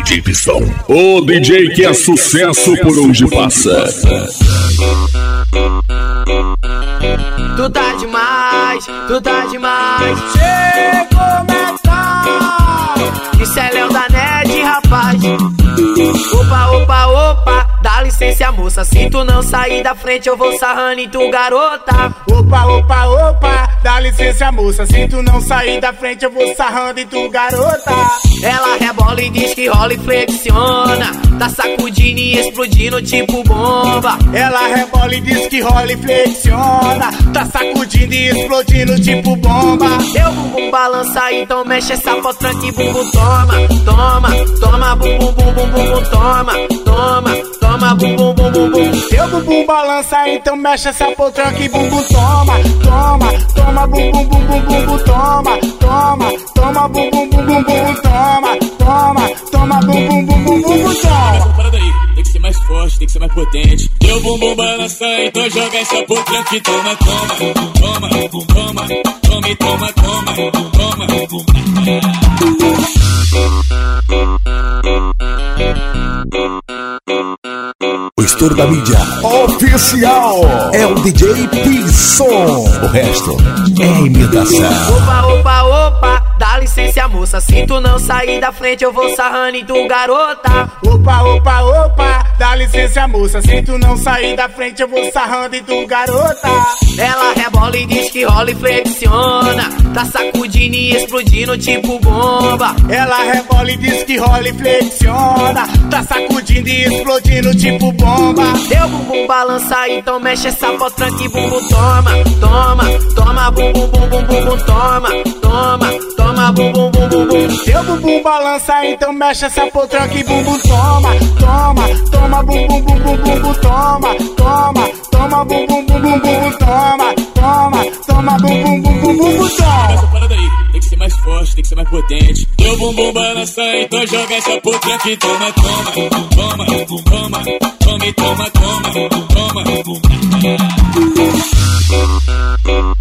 DJ Pistão, o DJ que é sucesso por onde passa. Tu tá demais, tu tá demais. Chegou metal. Isso é Léo da Ned, rapaz. Opa, opa, opa, dá licença, moça. Se tu não sair da frente, eu vou sarrando em tu, garota. Opa, opa, opa, dá licença, moça. Se tu não sair da frente, eu vou sarrando em tu, garota. Ela rebola e diz que rola e flexiona. Tá sacudindo e explodindo tipo bomba. Ela rebola e diz que rola e flexiona. Tá sacudindo e explodindo tipo bomba. Teu bumbum balança, então mexe essa potranca e bumbum toma. Toma, toma, bumbum, bumbum, bumbum, toma. Toma, toma, bumbum, bumbum, bumbum. Teu bumbum balança, então mexe essa potranca e bumbum toma. Toma, toma, bumbum, bumbum, bumbum, toma. Toma, toma, bumbum, bumbum, bumbum, toma. Toma, toma, bumbum, bumbum, bumbum, toma. Essa parada aí, tem que ser mais forte, tem que ser mais potente. Teu bumbum balança, então joga essa potranca e toma, toma. Toma, toma, toma e toma, toma. Toma. O estouro da mídia oficial é o DJ Pistão. O resto é imitação. Opa, opa, opa, dá licença, moça. Se tu não sair da frente, eu vou sarrando em tu, garota. Opa, opa, opa, dá licença, moça. Se tu não sair da frente, eu vou sarrando em tu, garota. Ela rebola e diz que rola e flexiona. Tá sacudindo e explodindo tipo bomba. Ela rebola e diz que rola e flexiona. Tá sacudindo e explodindo tipo bomba. Teu bumbum balança, então mexe essa potranca e bumbum toma. Toma, toma, bumbum, bumbum, bumbum, toma. Toma, toma, bumbum, bumbum, bumbum. Teu bumbum balança, então mexe essa potranca e bumbum toma. Toma, toma, bumbum, bumbum, bumbum, toma. Toma, toma, bumbum, bumbum, bumbum, toma. Toma, toma, bumbum, bumbum, bumbum, toma. Essa parada aí, tem que ser mais forte, tem que ser mais potente. Teu bumbum balança, então joga essa potranca e toma, toma. Toma, toma, toma e toma, toma. Toma.